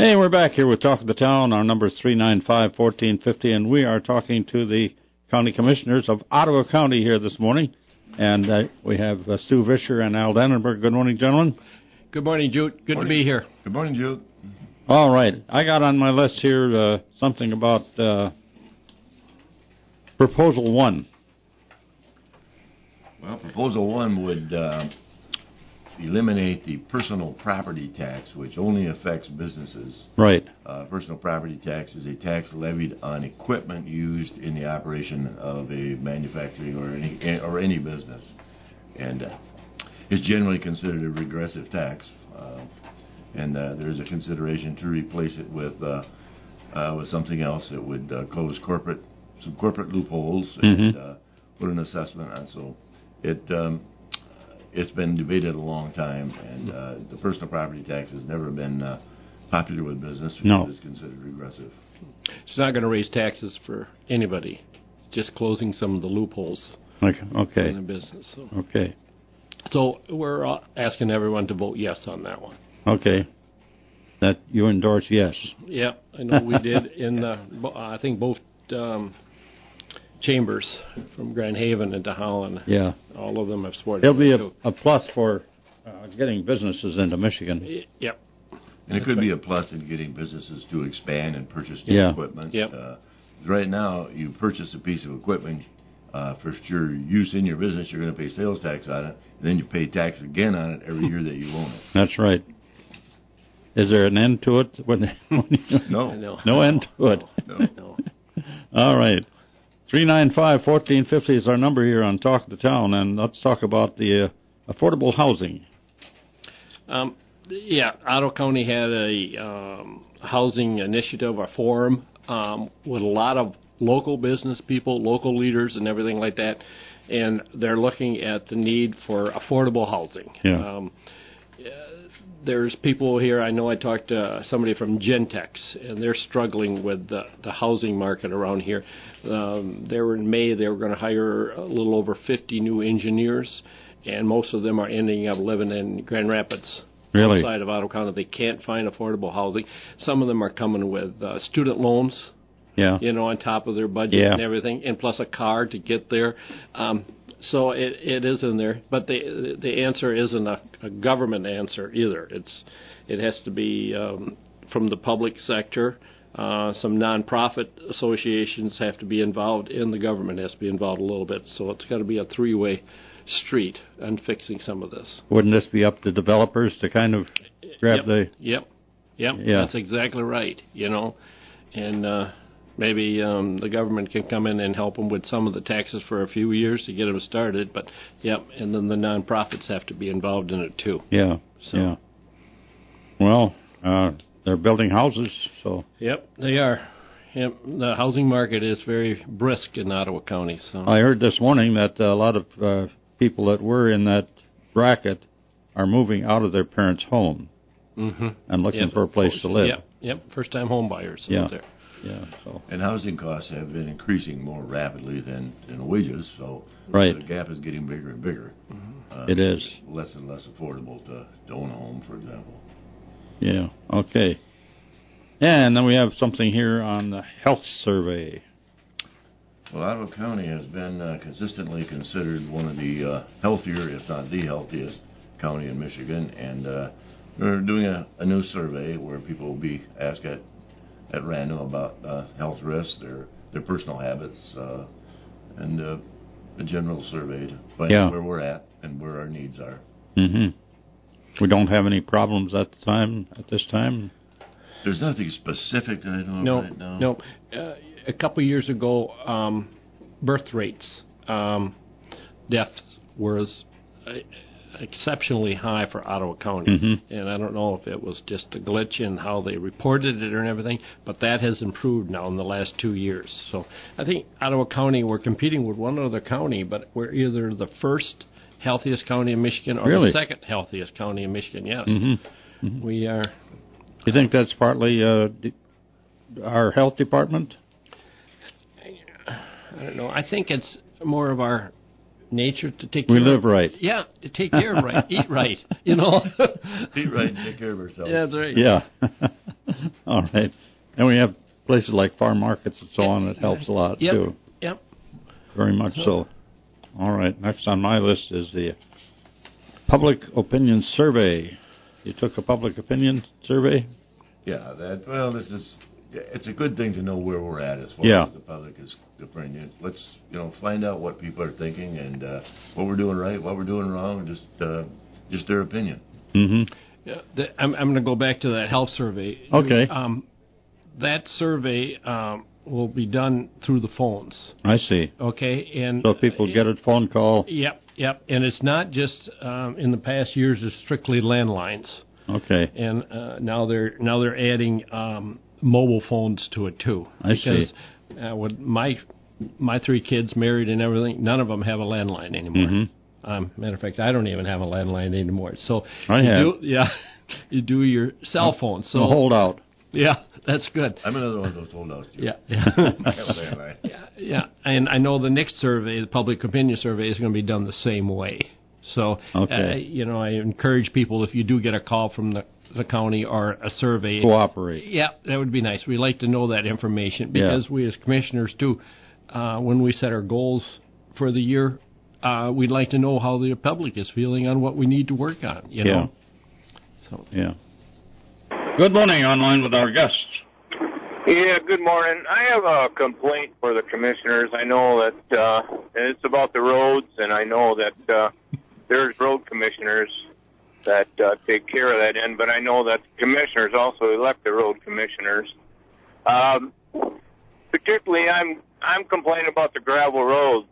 Hey, we're back here with Talk of the Town. Our number is 395-1450, and we are talking to the county commissioners of Ottawa County here this morning. And we have Stu Vischer and Al Dannenberg. Good morning, gentlemen. Good morning, Jude. Good to be here. Good morning, Jude. All right. I got on my list here something about Proposal 1. Well, Proposal 1 would eliminate the personal property tax, which only affects businesses. Right. Personal property tax is a tax levied on equipment used in the operation of a manufacturing or any business, and it's generally considered a regressive tax. And there's a consideration to replace it with something else that would close some corporate loopholes and put an assessment on. So it's been debated a long time, and the personal property tax has never been popular with business because it's considered regressive. It's not going to raise taxes for anybody, just closing some of the loopholes in the business. So. Okay. So we're asking everyone to vote yes on that one. Okay. That you endorse yes. Yeah, I know we did in, I think, both chambers from Grand Haven into Holland. Yeah. All of them have supported it. It'll be a plus for getting businesses into Michigan. Yep. And it could be a plus in getting businesses to expand and purchase new equipment. Yep. Right now, you purchase a piece of equipment for your use in your business, you're going to pay sales tax on it, and then you pay tax again on it every year that you own it. That's right. Is there an end to it? No. No end to it. No. All right. 395-1450 is our number here on Talk of the Town, and let's talk about the affordable housing. Ottawa County had a housing initiative, a forum, with a lot of local business people, local leaders, and everything like that, and they're looking at the need for affordable housing. Yeah. There's people here, I know I talked to somebody from Gentex, and they're struggling with the housing market around here. They were in May, they were going to hire a little over 50 new engineers, and most of them are ending up living in Grand Rapids. Really? Outside of Ottawa County. They can't find affordable housing. Some of them are coming with student loans, on top of their budget and everything, and plus a car to get there. So it is in there, but the answer isn't a government answer either. It has to be from the public sector. Some nonprofit associations have to be involved, and the government has to be involved a little bit. So it's got to be a three-way street on fixing some of this. Wouldn't this be up to developers to kind of grab the... Yep, that's exactly right, and maybe the government can come in and help them with some of the taxes for a few years to get them started, but and then the nonprofits have to be involved in it too. Yeah, so. Well, they're building houses, so... Yep, they are. Yep, the housing market is very brisk in Ottawa County. So I heard this morning that a lot of people that were in that bracket are moving out of their parents' home and looking for a place to live. Yep, first-time home buyers out there. Yeah, so. And housing costs have been increasing more rapidly than wages, so the gap is getting bigger and bigger. It is. It's less and less affordable to own a home, for example. Yeah, okay. And then we have something here on the health survey. Well, Ottawa County has been consistently considered one of the healthier, if not the healthiest, county in Michigan, and we're doing a new survey where people will be asked at random about health risks, their personal habits, and a general survey to find out where we're at and where our needs are. We don't have any problems at this time? There's nothing specific that I know of right now. No. A couple years ago, birth rates, deaths was exceptionally high for Ottawa County. And I don't know if it was just a glitch in how they reported it and everything, but that has improved now in the last 2 years. So I think Ottawa County, we're competing with one other county, but we're either the first healthiest county in Michigan or the second healthiest county in Michigan, yes. We are... You think that's partly our health department? I don't know. I think it's more of our nature to take care of. We live right. Yeah, to take care of right. Eat right, Eat right and take care of ourselves. Yeah, that's right. Yeah. All right. And we have places like farm markets and so on that helps a lot, too. Yep. Very much so. All right. Next on my list is the public opinion survey. You took a public opinion survey? Yeah. It's a good thing to know where we're at as far as the public is concerned. Let's find out what people are thinking and what we're doing right, what we're doing wrong, and just their opinion. Mm-hmm. Yeah, I'm going to go back to that health survey. Okay. That survey will be done through the phones. I see. Okay, and so people get a phone call. Yep. And it's not just in the past years; it's strictly landlines. Okay. And now they're adding mobile phones to it too. I see. With my 3 kids married and everything, none of them have a landline anymore. Mm-hmm. Matter of fact, I don't even have a landline anymore. So you do your cell phone. So hold out. Yeah, that's good. I'm another one of those holdouts. Yeah. And I know the next survey, the public opinion survey, is going to be done the same way. So, I encourage people, if you do get a call from the county or a survey, cooperate. Yeah, that would be nice. We like to know that information because we as commissioners too, when we set our goals for the year, we'd like to know how the public is feeling on what we need to work on. You know. So. Yeah. Good morning, online with our guests. Yeah, good morning. I have a complaint for the commissioners. I know that it's about the roads, and I know that there's road commissioners that take care of that end, but I know that commissioners also elect the road commissioners. Particularly, I'm complaining about the gravel roads,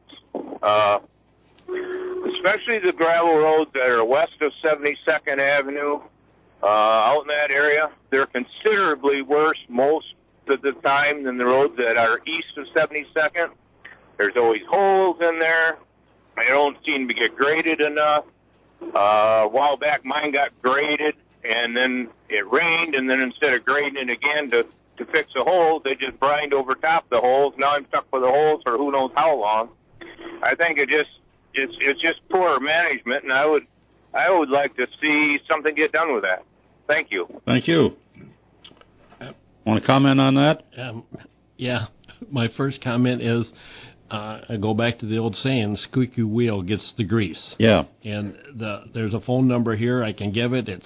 especially the gravel roads that are west of 72nd Avenue. Out in that area, they're considerably worse most of the time than the roads that are east of 72nd. There's always holes in there. They don't seem to get graded enough. A while back, mine got graded, and then it rained, and then instead of grading it again to fix the holes, they just brined over top the holes. Now I'm stuck with the holes for who knows how long. I think it's just poor management, and I would like to see something get done with that. Thank you. Thank you. Want to comment on that? Yeah. My first comment is I go back to the old saying, squeaky wheel gets the grease. Yeah. And there's a phone number here. I can give it. It's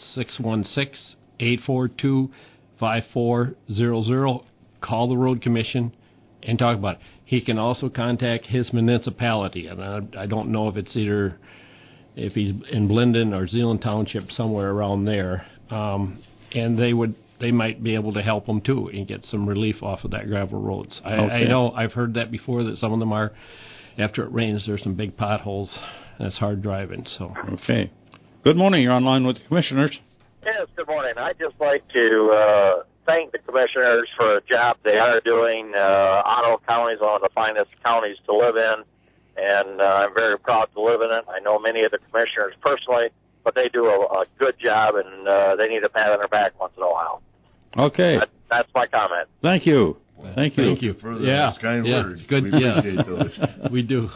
616-842-5400. Call the road commission and talk about it. He can also contact his municipality. And I don't know if it's either if he's in Blendon or Zeeland Township, somewhere around there. And they might be able to help them too and get some relief off of that gravel roads. I know I've heard that before, that some of them are, after it rains, there's some big potholes and it's hard driving. So okay. Good morning. You're online with the commissioners. Yes, good morning. I'd just like to thank the commissioners for a job they are doing. Ottawa County is one of the finest counties to live in, and I'm very proud to live in it. I know many of the commissioners personally, but they do a good job, and they need a pat on their back once in a while. Okay. That's my comment. Thank you. Thank you. Thank you. For those kind words. Good. We appreciate those. We do.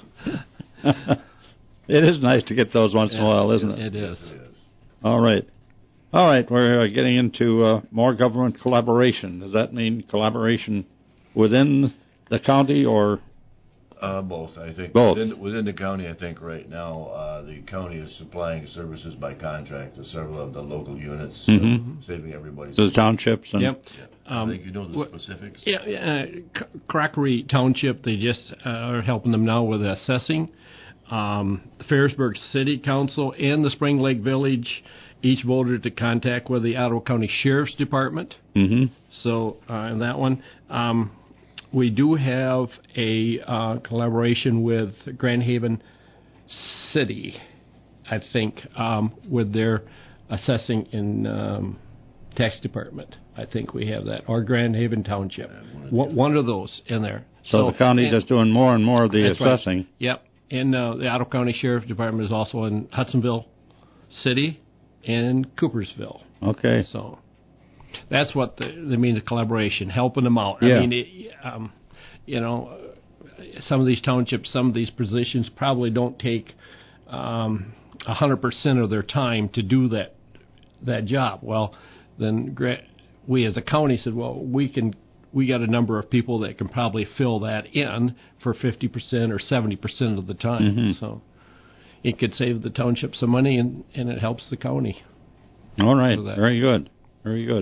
It is nice to get those once in a while, isn't it? It is. All right. We're getting into more government collaboration. Does that mean collaboration within the county or? Both, I think. Both. Within the county, I think right now the county is supplying services by contract to several of the local units, saving everybody. The townships? And Yep. I think you know the specifics. Yeah, Crockery Township, they just are helping them now with assessing. Ferrisburg City Council and the Spring Lake Village each voted to contact with the Ottawa County Sheriff's Department. Mm-hmm. So in that one, we do have a collaboration with Grand Haven City, I think, with their assessing in tax department. I think we have that, or Grand Haven Township. One of those in there. So the county is doing more and more of the assessing. Right. Yep. And the Ottawa County Sheriff's Department is also in Hudsonville City and Coopersville. Okay. So that's what they mean, the collaboration, helping them out. Yeah. I mean, some of these townships, some of these positions probably don't take 100% of their time to do that job. Well, then we as a county said, well, we got a number of people that can probably fill that in for 50% or 70% of the time. Mm-hmm. So it could save the township some money, and it helps the county. All right. Very good. Very good.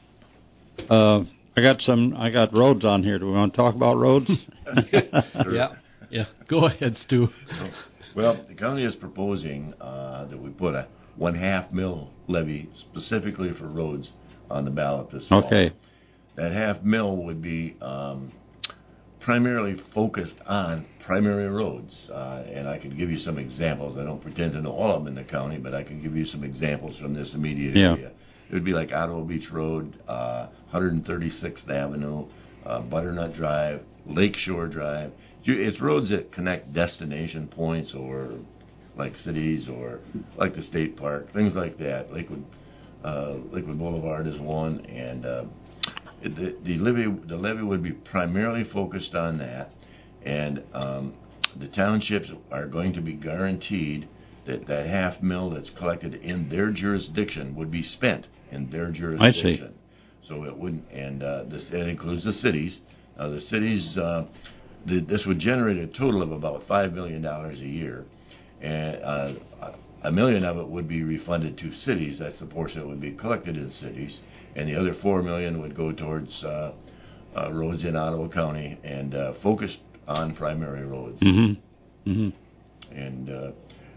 I got roads on here. Do we want to talk about roads? Sure. Yeah. Go ahead, Stu. Well, the county is proposing that we put a 1/2 mil levy specifically for roads on the ballot this fall. Okay. That 1/2 mil would be primarily focused on primary roads, and I can give you some examples. I don't pretend to know all of them in the county, but I can give you some examples from this immediate area. It would be like Ottawa Beach Road, 136th Avenue, Butternut Drive, Lakeshore Drive. It's roads that connect destination points or like cities or like the state park, things like that. Lakewood Boulevard is one, and the levy would be primarily focused on that, and the townships are going to be guaranteed that 1/2 mil that's collected in their jurisdiction would be spent in their jurisdiction. I see. So it wouldn't, and that includes the cities. The cities, this would generate a total of about $5 million a year, and $1 million of it would be refunded to cities. That's the portion that would be collected in cities, and the other $4 million would go towards roads in Ottawa County and focused on primary roads. Mm-hmm. Mm-hmm. And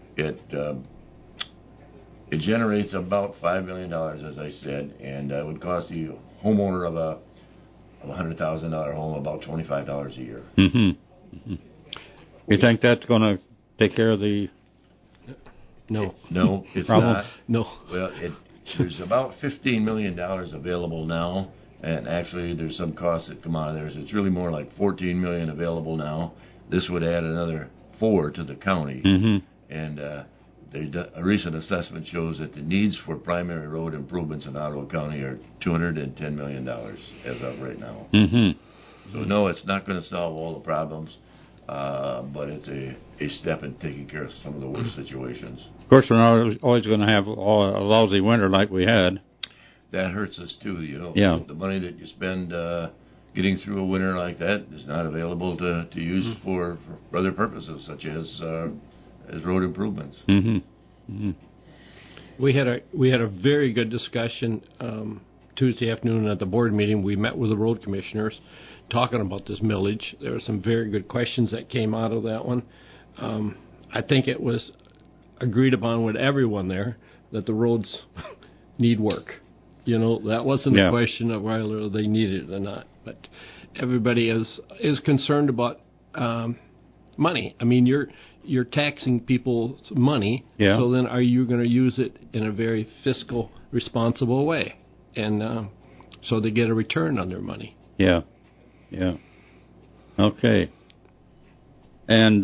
it generates about $5 million, as I said, and it would cost the homeowner of a $100,000 home about $25 a year. Mm-hmm. Mm-hmm. You think that's going to take care of the... No, it's problem? not. No. Well, there's about $15 million available now, and actually there's some costs that come out of there, so it's really more like $14 million available now. This would add another $4 to the county, and a recent assessment shows that the needs for primary road improvements in Ottawa County are $210 million as of right now. Mm-hmm. So no, it's not going to solve all the problems, but it's a step in taking care of some of the worst situations. Of course, we're not always going to have a lousy winter like we had. That hurts us too, you know. Yeah. The money that you spend getting through a winter like that is not available to use for other purposes, such as road improvements. Mm-hmm. Mm-hmm. We had a very good discussion Tuesday afternoon at the board meeting. We met with the road commissioners talking about this millage. There were some very good questions that came out of that one. I think it was agreed upon with everyone there that the roads need work. You know, that wasn't a question of whether they needed it or not. But everybody is concerned about money. I mean, you're taxing people's money, so then are you going to use it in a very fiscal, responsible way? And so they get a return on their money. Yeah. Okay. And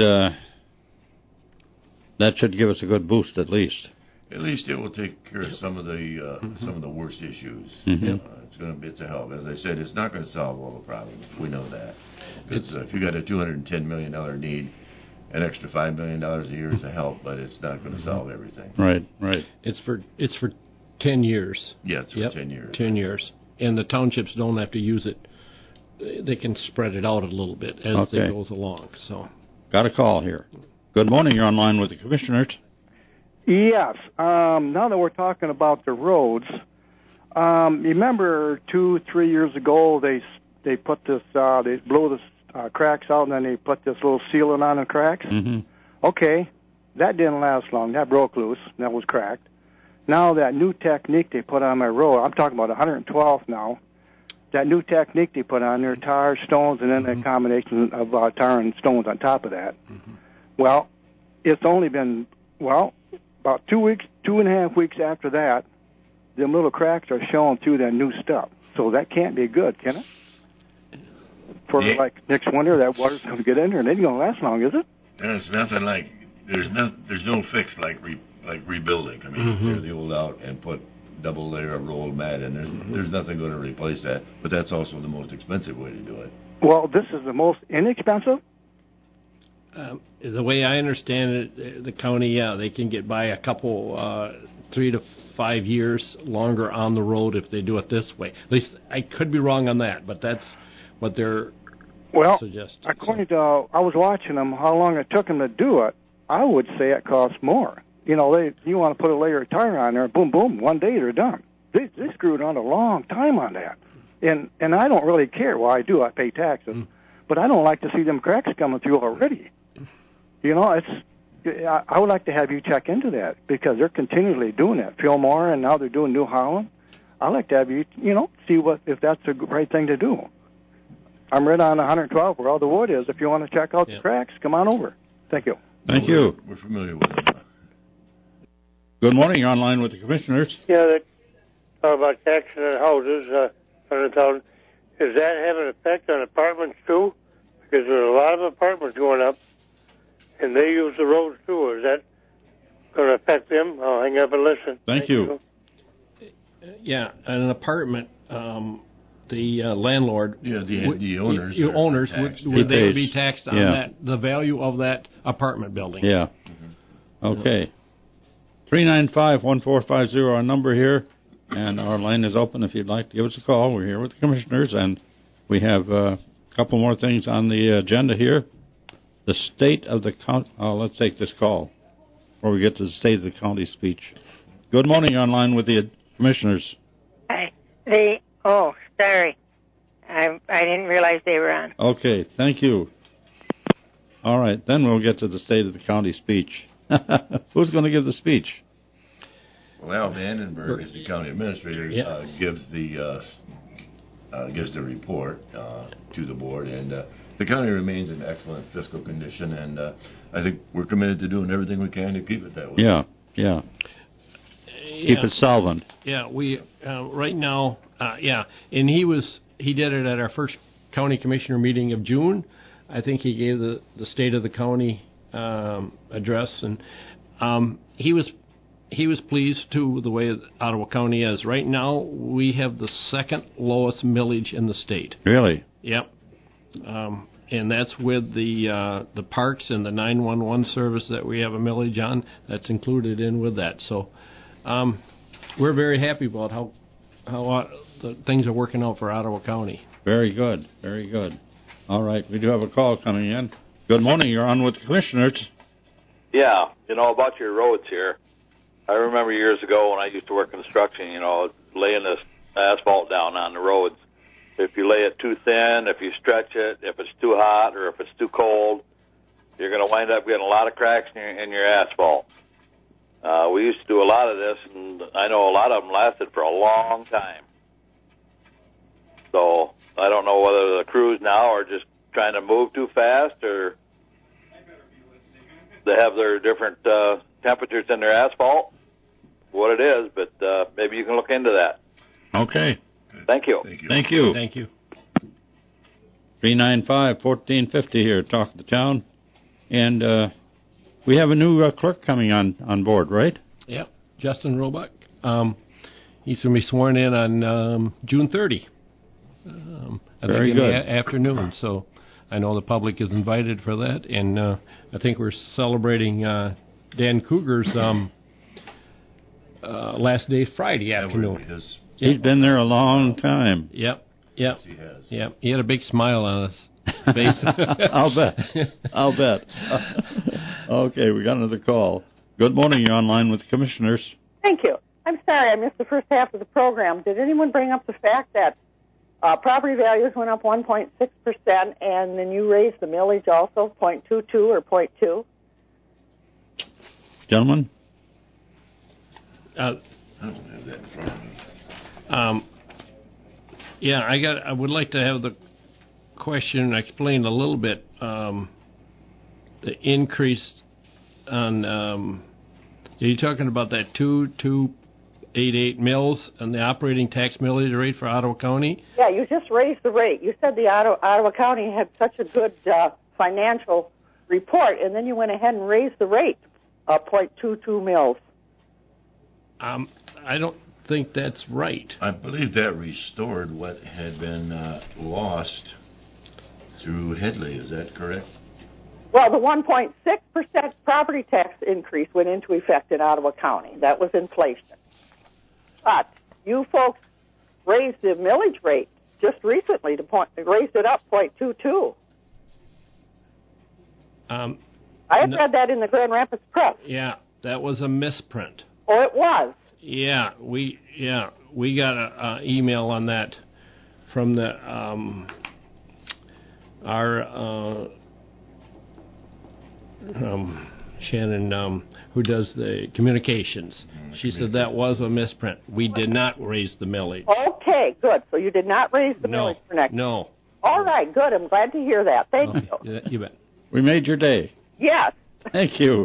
that should give us a good boost at least. At least it will take care of some of the worst issues. It's a help. As I said, it's not going to solve all the problems. We know that. Because if you got a $210 million need, an extra $5 million a year is a help, but it's not going to solve everything. Right. It's for 10 years. Yeah, it's for 10 years. 10 years. And the townships don't have to use it. They can spread it out a little bit as it goes along. So, got a call here. Good morning. You're online with the commissioners. Yes. Now that we're talking about the roads, remember 2-3 years ago they put this they blow the cracks out and then they put this little sealant on the cracks. Mm-hmm. Okay, that didn't last long. That broke loose. That was cracked. Now that new technique they put on my road, I'm talking about 112th now. That new technique they put on there, tar, stones, and then a combination of tar and stones on top of that. Mm-hmm. Well, it's only been about 2.5 weeks after that, them little cracks are showing through that new stuff. So that can't be good, can it? For like next winter, that water's going to get in there, and it ain't going to last long, is it? There's nothing like there's no fix like rebuilding. I mean, clear the old out and put double layer of rolled mat in. There's nothing going to replace that. But that's also the most expensive way to do it. Well, this is the most inexpensive. The way I understand it, the county, they can get by a couple, $300 to 5 years longer on the road if they do it this way. At least I could be wrong on that, but that's what they're suggesting. According to, I was watching them, how long it took them to do it, I would say it costs more. You want to put a layer of tire on there, boom, boom, one day they're done. They screwed on a long time on that. And I don't really care. Well, I do. I pay taxes. But I don't like to see them cracks coming through already. I would like to have you check into that because they're continually doing that. Fillmore, and now they're doing New Holland. I'd like to have you, see if that's the right thing to do. I'm right on 112 where all the wood is. If you want to check out the cracks, come on over. Thank you. Thank you. We're familiar with them. Good morning. You're online with the commissioners. Yeah, they talk about taxing on houses, 100,000. Does that have an effect on apartments too? Because there's a lot of apartments going up, and they use the roads too. Is that going to affect them? I'll hang up and listen. Thank you. Yeah, an apartment, the landlord, the owners, would be taxed on that, the value of that apartment building. Yeah. Okay. 395-1450, our number here, and our line is open if you'd like to give us a call. We're here with the commissioners, and we have a couple more things on the agenda here. The state of the county. Let's take this call before we get to the state of the county speech. Good morning, online with the commissioners. Hi. Sorry. I didn't realize they were on. Okay, thank you. All right, then we'll get to the state of the county speech. Who's going to give the speech? Well, Al Vandenberg, as the county administrator, gives the report to the board, and the county remains in excellent fiscal condition, and I think we're committed to doing everything we can to keep it that way. Yeah. Keep it solvent. Yeah, we right now, and he did it at our first county commissioner meeting of June. I think he gave the state of the county address, and he was pleased too with the way Ottawa County is. Right now, we have the second lowest millage in the state. Really? Yep. And that's with the parks and the 911 service that we have a millage on. That's included in with that. So we're very happy about how the things are working out for Ottawa County. Very good. Very good. All right. We do have a call coming in. Good morning. You're on with the commissioners. Yeah. About your roads here. I remember years ago when I used to work construction, laying this asphalt down on the roads. If you lay it too thin, if you stretch it, if it's too hot or if it's too cold, you're going to wind up getting a lot of cracks in your asphalt. We used to do a lot of this, and I know a lot of them lasted for a long time. So I don't know whether the crews now are just trying to move too fast or they have their different temperatures in their asphalt, what it is, but maybe you can look into that. Okay. Thank you. Thank you. 395-1450 here, Talk to Town. And we have a new clerk coming on board, right? Yep, Justin Roebuck. He's going to be sworn in on June 30. Very good. In the afternoon, so I know the public is invited for that, and I think we're celebrating Dan Cougar's last day Friday afternoon. He's been there a long time. Yep. Yes, he has. Yep. He had a big smile on his face. I'll bet. Okay, we got another call. Good morning. You're online with the commissioners. Thank you. I'm sorry I missed the first half of the program. Did anyone bring up the fact that property values went up 1.6%, and then you raised the millage also, 0.22 or 0.2? Gentlemen? I don't have that in front of me. I would like to have the question explained a little bit. The increase on, are you talking about that 2.88 mills and the operating tax millage rate for Ottawa County? Yeah, you just raised the rate. You said the Ottawa County had such a good financial report, and then you went ahead and raised the rate, 0.22 mills. I don't think that's right. I believe that restored what had been lost through Headley. Is that correct? Well, the 1.6% property tax increase went into effect in Ottawa County. That was inflation. But you folks raised the millage rate just recently raised it up 0.22. I had read that in the Grand Rapids Press. Yeah, that was a misprint. Oh, it was. Yeah, we got an email on that from the our Shannon, who does the communications. She said that was a misprint. We did not raise the millage. Okay, good. So you did not raise the millage for next year? No. All right, good. I'm glad to hear that. Thank you. You bet. We made your day. Yes. Thank you.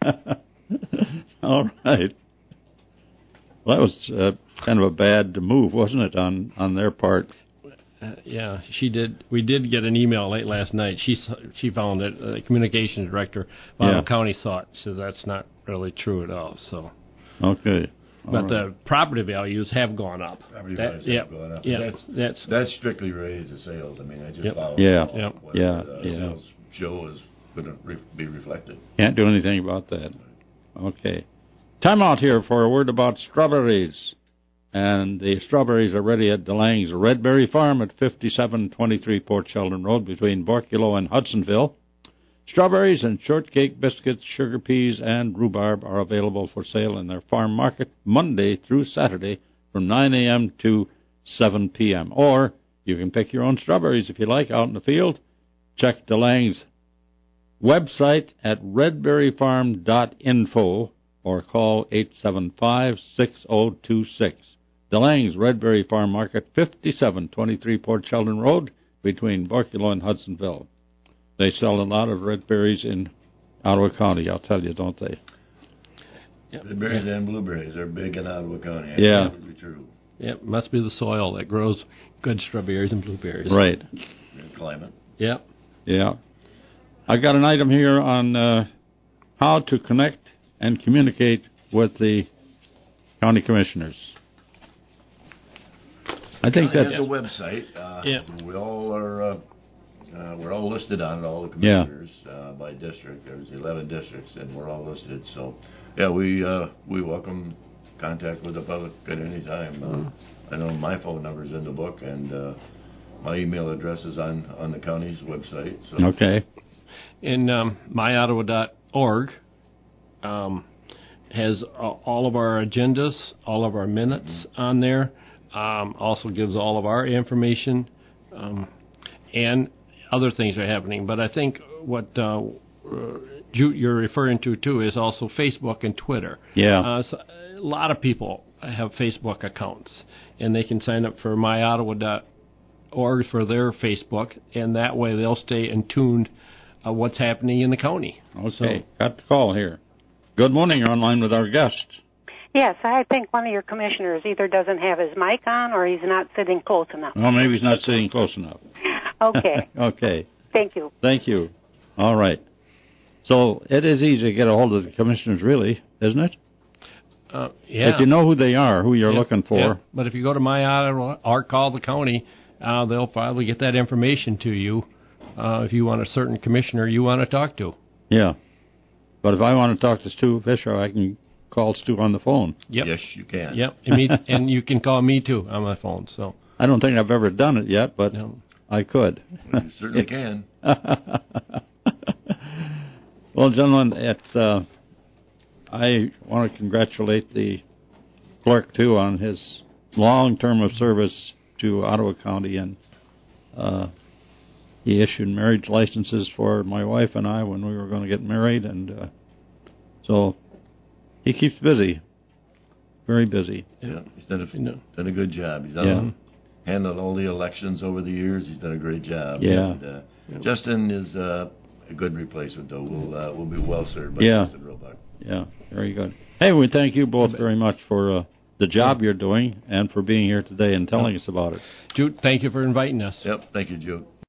All right. Well, that was kind of a bad move, wasn't it, on their part? Yeah, she did. We did get an email late last night. She found that the communications director, Ottawa County, thought so. That's not really true at all. So. Okay. But the property values have gone up. Property values have gone up. Yeah, that's strictly related to sales. I mean, I just follow what sales show is going to be reflected. Can't do anything about that. Okay. Time out here for a word about strawberries. And the strawberries are ready at DeLange's Redberry Farm at 5723 Port Sheldon Road between Borculo and Hudsonville. Strawberries and shortcake biscuits, sugar peas, and rhubarb are available for sale in their farm market Monday through Saturday from 9 a.m. to 7 p.m. Or you can pick your own strawberries if you like out in the field. Check DeLange's website at redberryfarm.info or call 875-6026. DeLange's Redberry Farm Market, 5723 Port Sheldon Road between Borculo and Hudsonville. They sell a lot of red berries in Ottawa County, I'll tell you, don't they? Red berries and blueberries are big in Ottawa County. Yeah. Absolutely true. Yep, must be the soil that grows good strawberries and blueberries. Right. And climate. Yep. Yeah. I got an item here on how to connect and communicate with the county commissioners. I think that's a website. We all are. We're all listed on it, all the commissioners by district. There's 11 districts, and we're all listed. So, we welcome contact with the public at any time. I know my phone number's in the book, and my email address is on the county's website. So. Okay. And myottawa.org has all of our agendas, all of our minutes on there. Also gives all of our information and other things are happening. But I think what you're referring to, too, is also Facebook and Twitter. Yeah. So a lot of people have Facebook accounts, and they can sign up for myottawa.org for their Facebook, and that way they'll stay in tune what's happening in the county. Okay. Got the call here. Good morning. You're online with our guest. Yes, I think one of your commissioners either doesn't have his mic on or he's not sitting close enough. Well, maybe he's not sitting close enough. Okay. Okay. Thank you. Thank you. All right. So it is easy to get a hold of the commissioners, really, isn't it? Yeah. If you know who they are, who you're looking for. Yeah. But if you go to My Ottawa or call the county, they'll probably get that information to you if you want a certain commissioner you want to talk to. Yeah. But if I want to talk to Stu Fisher, I can call Stu on the phone. Yep. Yes, you can. Yep, and you can call me, too, on my phone. So I don't think I've ever done it yet, but I could. You certainly can. Well, gentlemen, I want to congratulate the clerk, too, on his long term of service to Ottawa County, and he issued marriage licenses for my wife and I when we were going to get married, and so he keeps busy, very busy. Yeah, he's done a good job. He's handled all the elections over the years. He's done a great job. Yeah. And, Justin is a good replacement, though. We'll be well served by Justin Roebuck. Yeah, very good. Hey, we thank you both very much for the job you're doing and for being here today and telling us about it. Jude, thank you for inviting us. Yep, thank you, Jude.